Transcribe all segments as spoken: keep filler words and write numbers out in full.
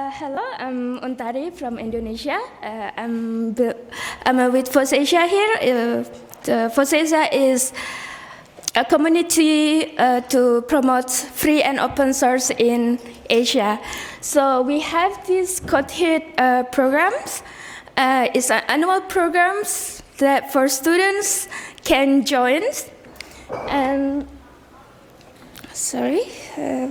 Uh, hello, I'm Untari from Indonesia. Uh, I'm, I'm uh, with FOSASIA here. Uh, the FOSASIA is a community uh, to promote free and open source in Asia. So we have these CodeHit uh, programs. Uh, it's an annual programs that for students can join. And sorry. Uh,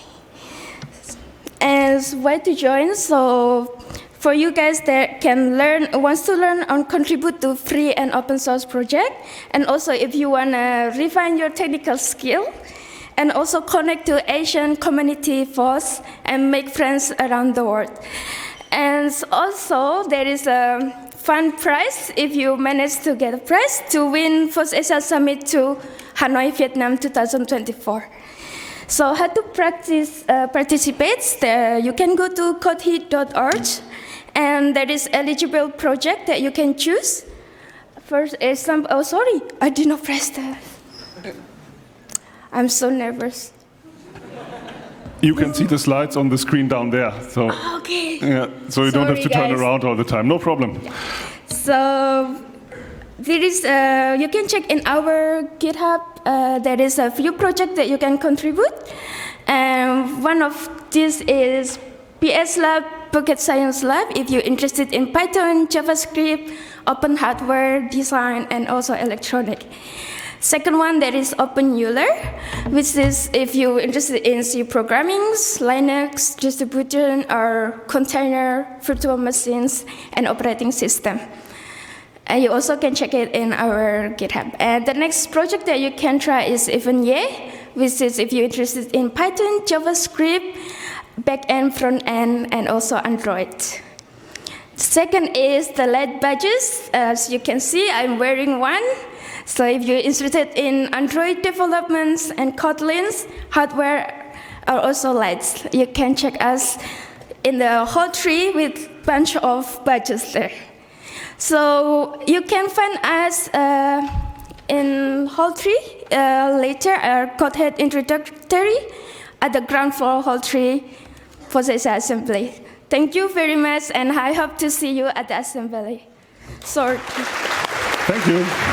And where to join, so for you guys that can learn, wants to learn and contribute to free and open source project, and also if you want to refine your technical skill, and also connect to Asian community force and make friends around the world. And also there is a fun prize if you manage to get a prize to win FOSASIA Summit to Hanoi, Vietnam two thousand twenty-four. So how to practice uh, participate? There, you can go to codehit dot org, and there is eligible project that you can choose. First is some. Oh, sorry, I did not press that. I'm so nervous. You can see the slides on the screen down there. So okay. Yeah, so you sorry, don't have to turn guys. around all the time. No problem. So there is. Uh, you can check in our GitHub. Uh, there is a few projects that you can contribute, and one of these is P S Lab, Pocket Science Lab, if you're interested in Python, JavaScript, open hardware design, and also electronic. Second one, there is OpenEuler, which is if you're interested in C programming, Linux, distribution, or container, virtual machines, and operating system. And you also can check it in our GitHub. And the next project that you can try is EventYay, which is if you're interested in Python, JavaScript, back-end, front-end, and also Android. Second is the L E D badges. As you can see, I'm wearing one. So if you're interested in Android developments and Kotlin's hardware are also lights, you can check us in the whole tree with bunch of badges there. So you can find us uh, in Hall three uh, later, our CodeHit introductory at the ground floor Hall three FOSASIA Assembly. Thank you very much, and I hope to see you at the assembly. Sorry. Thank you.